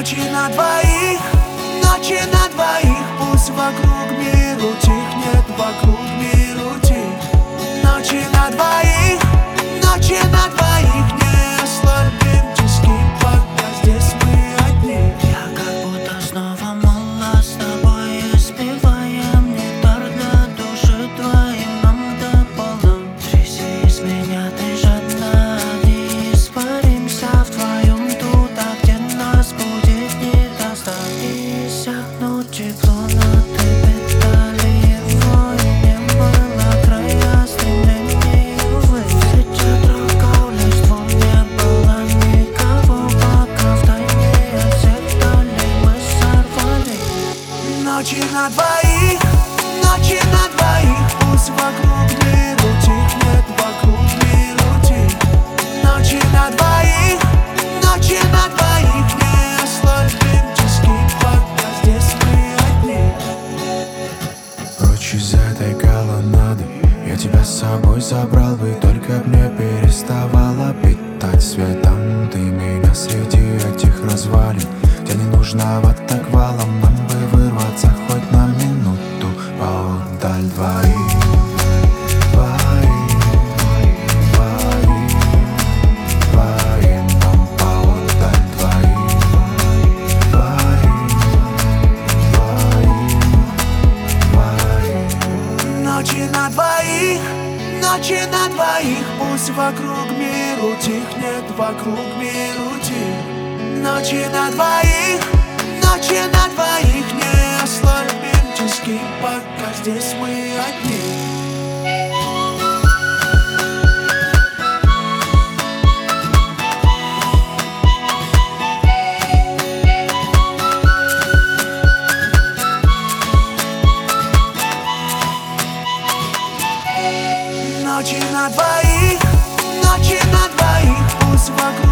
Ночи на двоих, ночи на двоих. Пусть вокруг миру тихнет, вокруг миру тих. Ночи на двоих, ночи на двоих. Не ослабим тиски, пока здесь мы одни. Я как будто снова молод, с тобой испеваем нектар для души твоим нам до полу. Тряси из меня, ты жадна, не испаримся вдвоем туда, где нас будет недостать. Иссякнуть тепло, но ты питали его, и не было края стремлений, увы. Сейчас трогал листву, не было никого, пока втайне от всех далей мы сорвали. Ночи на двоих, ночи на двоих. Пусть вокруг миру тихнет, вокруг миру тих. Ночи на двоих, ночи на двоих. Не ослабим тиски, пока здесь мы одни. Прочь из этой колоннады я тебя с собой забрал бы, только б не переставала питать светом ты меня среди этих развалин, где не нужного так валом. Нам бы вырваться хоть на минуту поодаль двоих, двоих, двоих, двоим нам поодаль двоих, двоих, двоих, двоих. Ночи на двоих, ночи на двоих. Пусть вокруг миру тихнет, вокруг миру тих. Ночи на двоих, ночи на двоих. Не ослабим тиски, пока здесь мы одни. Ночи на двоих, ночи на двоих. Пусть вокруг